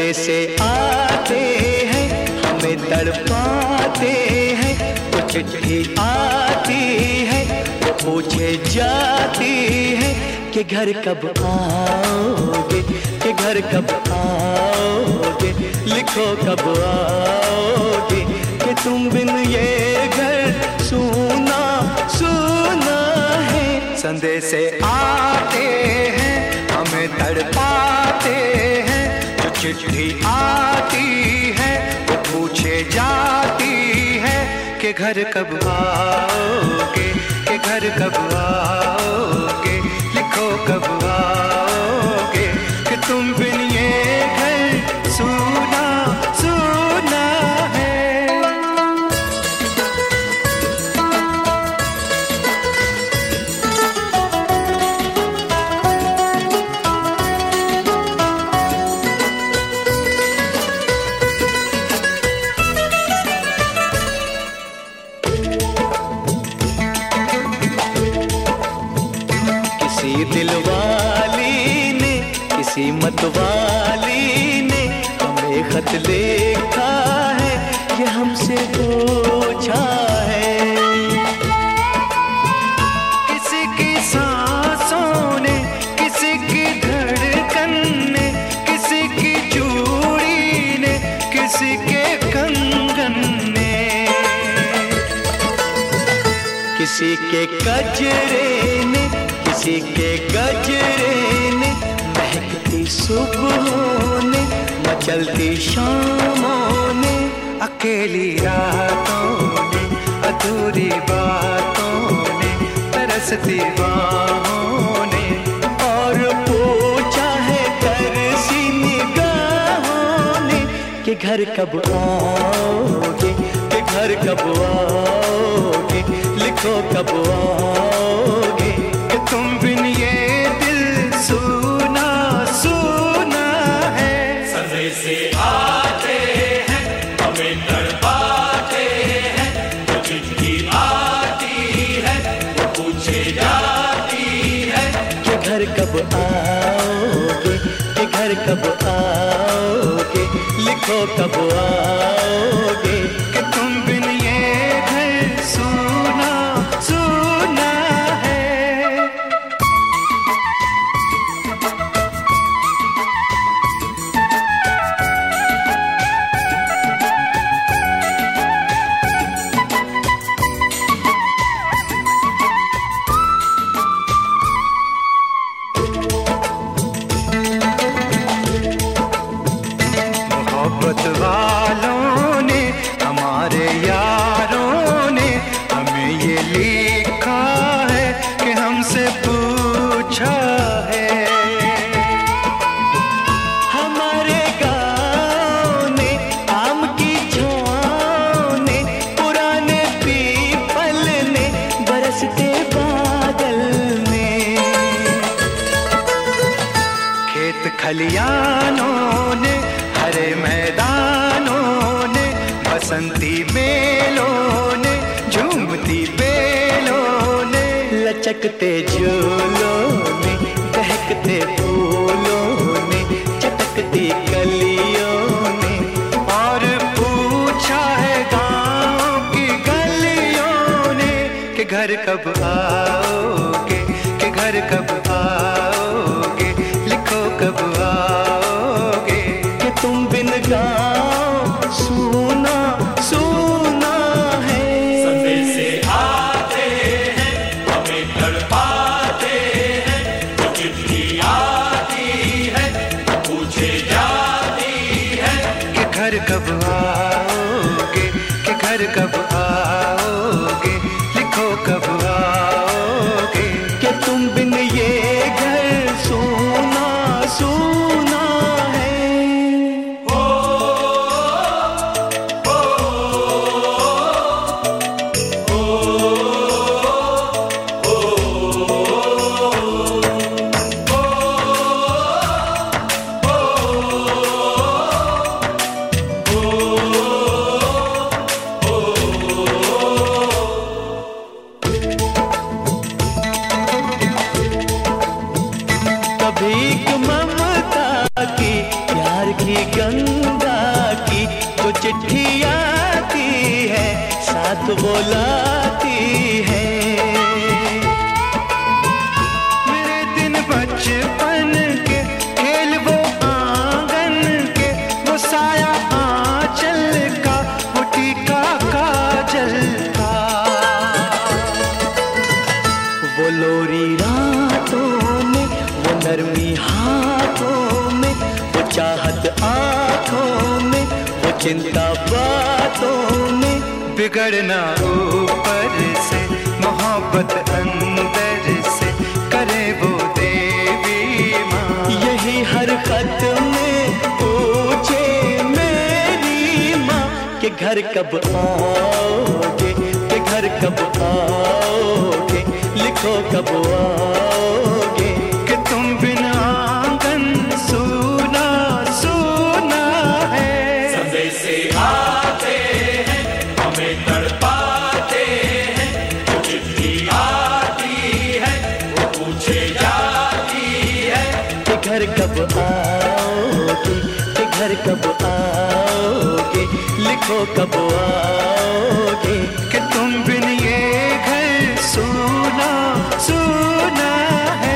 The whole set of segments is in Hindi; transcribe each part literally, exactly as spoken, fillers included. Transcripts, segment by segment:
संदेशे आते हैं, हमें तड़पाते हैं। कुछ चिट्ठी आती है, वो पूछे जाती है कि घर कब आओगे, कि घर कब आओगे, लिखो कब आओगे, कि तुम बिन ये घर सूना सूना है। संदेशे आते हैं, हमें तड़पाते हैं। जो चिट्ठी आती है, वो पूछे जाती है कि घर कब आओगे, कि घर कब आओगे, लिखो कब आओगे, कि तुम बिन ये घर सूना सूना है। किसी दिलवाली ने, किसी मतवाली ने हमें खत लिखा है, ये हमसे पूछा है। किसी की सांसों ने, किसी की धड़कन ने, किसी की चूड़ी ने, किसी के कंगन ने, किसी के गजरे ने, किसी के गजरे ने, महकती सुबहों ने, मचलती शामों ने, अकेली रातों ने, अधूरी बातों ने, तरसती बाहों ने, और पूछा है तरसी निगाहों ने कि घर कब आओगे, कि घर कब आओगे, लिखो कब आओगे, तुम बिन ये दिल सूना सूना है। संदेशे आते हैं, हमें तड़पाते हैं। जो चिट्ठी आती है, वो पूछे जाती है कि घर कब आओगे, कि घर कब आओगे, लिखो कब आओगे, कि तुम बिन ये घर सूना सूना है। मोहब्बत वालों ने, हमारे यारों ने हमें ये लिखा है कि हमसे पूछा है। हमारे गाँव ने, आम की छाँव ने, पुराने पीपल ने, बरसते बादल ने, खेत खलियानों ने, हरे मैदानों ने, बसंती मेलों ने, झूमती बेलों ने, लचकते झूलों ने, बहकते फूलों ने, चटकती कलियों ने, और पूछा है गाँव की गलियों ने कि घर कब आओगे, कि घर कब आओगे, लिखो कब आओगे, कि तुम बिन गाँव सूना सूना है। संदेशे आते हैं, हमें तड़पाते हैं। जो चिट्ठी आती है, वो पूछे जाती है कि घर कब आओगे, कि घर कब आओगे, लिखो कब आओगे, कि तुम बिन ये घर सूना सूना है। ओ चंदा की जो चिट्ठी आती है साथ बुलाती है। मेरे दिन बचपन के खेल वो आंगन के, वो साया आंचल का, वो टीका काजल का, वो लोरी रातों में, वो नरमी हाथों में, वो चाहत आंखों में, वो चिंता बातों में। बिगड़ना ऊपर से, मोहब्बत अंदर से, करे वो देवी माँ। यही हर खत में पूछे मेरी माँ कि घर कब आओगे, कि घर कब आओगे, लिखो कब आओगे, कि तुम बिना आंगन सूना सूना है। संदेशे आते हैं हमें तड़पाते हैं, जो चिट्ठी आती है वो पूछे जाती है कि घर कब आओगे, कि घर कब आओगे, लिखो कब आओगे, कि तुम बिन ये घर सूना सूना है।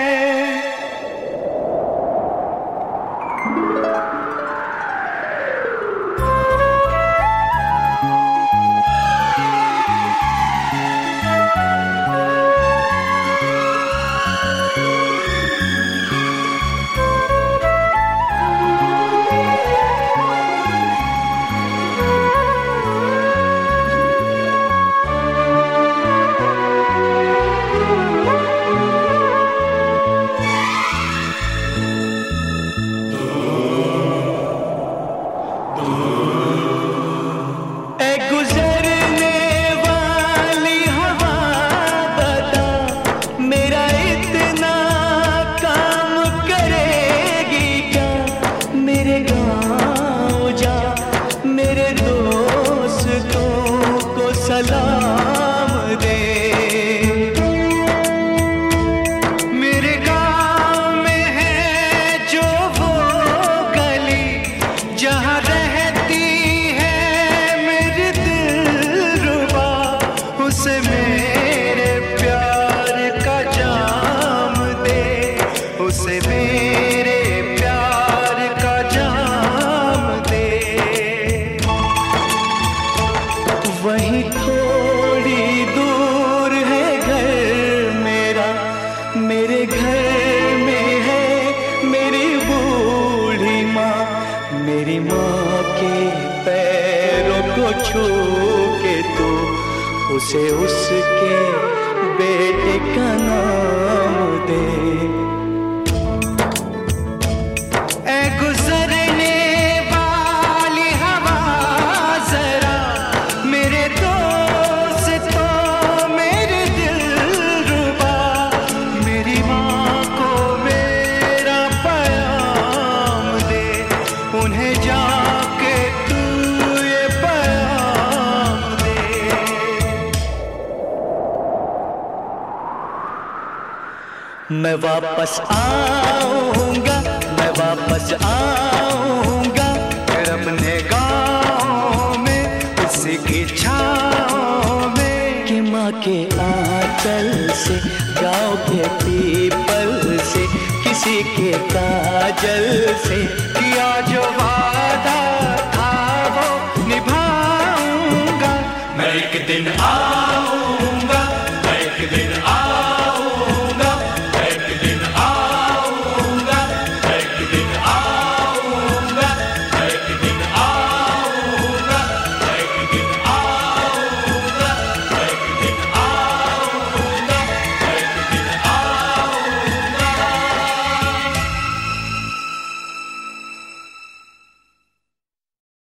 सलाम दे, मेरे गाँव में है जो वो गली जहाँ रहती है मेरी दिलरुबा, उसे मेरे प्यार का जाम दे, उसे मेरे प्यार का जाम दे। वहीं थोड़ी दूर है घर मेरा, मेरे घर में है मेरी बूढ़ी माँ। मेरी माँ के पैरों को छू के तू उसे उसके बेटे का नाम दे। ऐ गुजरने वाली हवा जरा मेरे दोस्तों मेरे दिलरुबा, मेरी माँ को मेरा पैगाम दे, उन्हें जाके तू ये पैगाम दे। मैं वापस आऊंगा, मैं वापस आऊंगा, फिर अपने गाँव में उसी की छाँव में, कि माँ के आंचल से, गाँव के पीपल से, किसी के काजल से किया जो